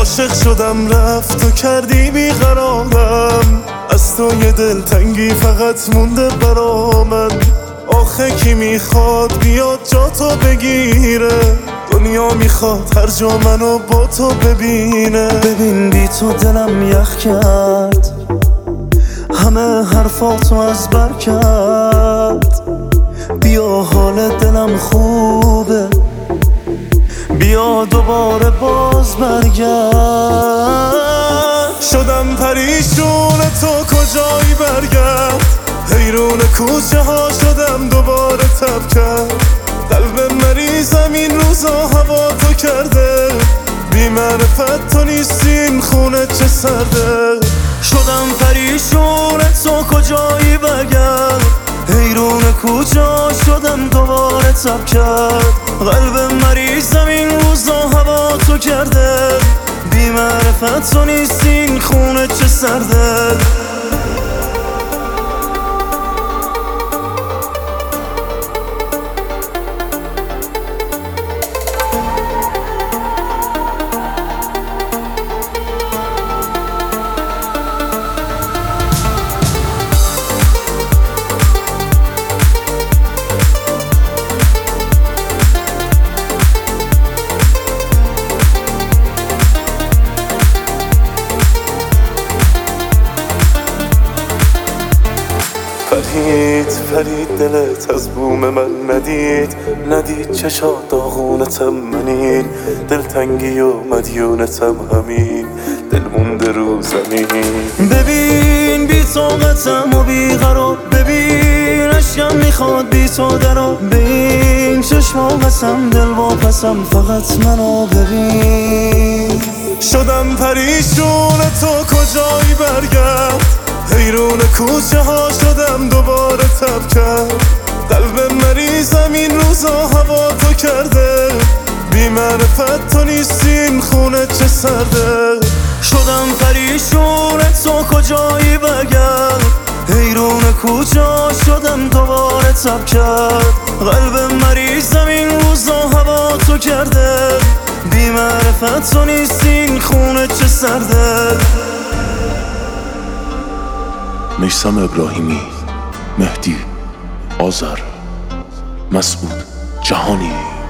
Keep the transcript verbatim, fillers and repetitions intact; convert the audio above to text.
عاشق شدم رفت و کردی بیقرارم، از تو یه دلتنگی فقط مونده برا من. آخه کی میخواد بیاد جا تو بگیره، دنیا میخواد هر جا منو با تو ببینه. ببین بی تو دلم یخ کرد، همه حرفاتو از بر کرد. بیا حال دلم خوبه، بیا دوباره باز برگرد. شدم پریشون تو کجایی برگرد، حیرون کوچه ها شدم دوباره تب کرد. قلب مریضم این روزا هوا تو کرده، بی معرفت تو نیستین خونه چه سرده. شدم پریشون تو کجایی برگرد، حیرون کجا شدم دوباره تب کرد. قلب مریضم این روزا هوا تو کرده، بی معرفت تو نیستین خونه چه سرده. فرید فرید دلت از بوم من ندید، ندید چشات داغونتم منین. دلتنگی و مدیونتم همین، دل مونده رو زمین. ببین بی طاقتم و بی قرار، ببین عشقم میخواد بی تو درا. ببین چشما بسم دل واپسم، فقط منو ببین. شدم پریشون تو کجایی برگرد، حیرون کوچه ها شدم دوباره تب کرد. قلب مریضم این روزا هوا تو کرده، بی معرفت تو نیستین خونه چه سرده. شدم پریشون تو کجایی برگرد، حیرون کجا شدم دوباره تب کرد. قلب مریضم این روزا هوا تو کرده، بی معرفت تو نیستین خونه چه سرده. میثم ابراهیمی، مهدی، آذر، مسعود جهانی.